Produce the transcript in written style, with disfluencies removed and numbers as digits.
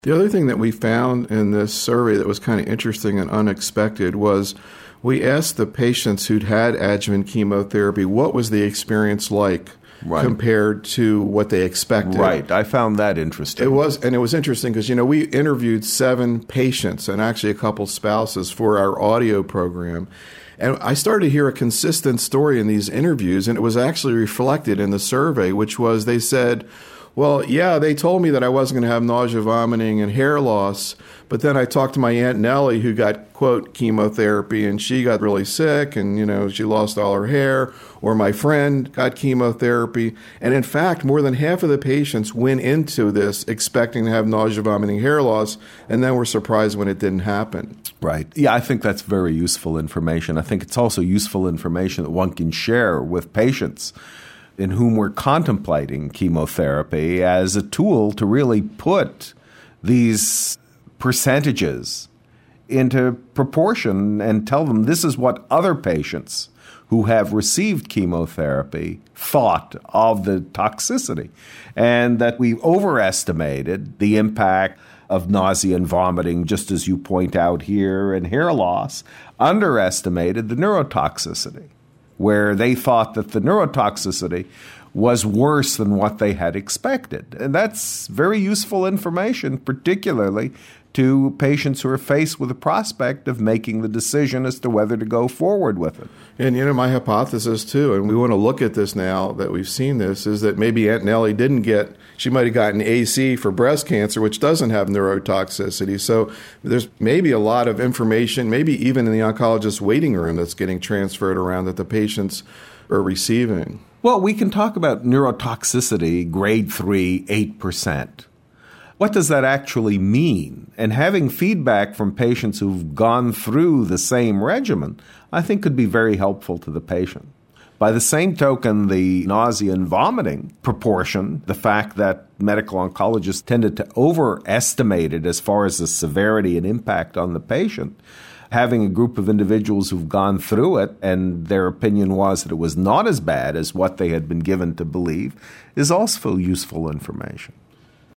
The other thing that we found in this survey that was kind of interesting and unexpected was we asked the patients who'd had adjuvant chemotherapy, what was the experience like compared to what they expected? Right. I found that interesting. It was interesting because, we interviewed 7 patients and actually a couple spouses for our audio program. And I started to hear a consistent story in these interviews, and it was actually reflected in the survey, which was they said, well, yeah, they told me that I wasn't going to have nausea, vomiting, and hair loss. But then I talked to my Aunt Nellie, who got, quote, chemotherapy, and she got really sick, and, she lost all her hair. Or my friend got chemotherapy. And in fact, more than half of the patients went into this expecting to have nausea, vomiting, hair loss, and then were surprised when it didn't happen. Right. Yeah, I think that's very useful information. I think it's also useful information that one can share with patients in whom we're contemplating chemotherapy as a tool to really put these percentages into proportion and tell them this is what other patients who have received chemotherapy thought of the toxicity, and that we overestimated the impact of nausea and vomiting, just as you point out here, and hair loss, underestimated the neurotoxicity, where they thought that the neurotoxicity was worse than what they had expected. And that's very useful information, particularly to patients who are faced with the prospect of making the decision as to whether to go forward with it. And, my hypothesis, too, and we want to look at this now that we've seen this, is that maybe Aunt Nellie she might have gotten AC for breast cancer, which doesn't have neurotoxicity. So there's maybe a lot of information, maybe even in the oncologist's waiting room, that's getting transferred around that the patients are receiving. Well, we can talk about neurotoxicity, grade 3, 8%. What does that actually mean? And having feedback from patients who've gone through the same regimen, I think could be very helpful to the patient. By the same token, the nausea and vomiting proportion, the fact that medical oncologists tended to overestimate it as far as the severity and impact on the patient, having a group of individuals who've gone through it and their opinion was that it was not as bad as what they had been given to believe is also useful information.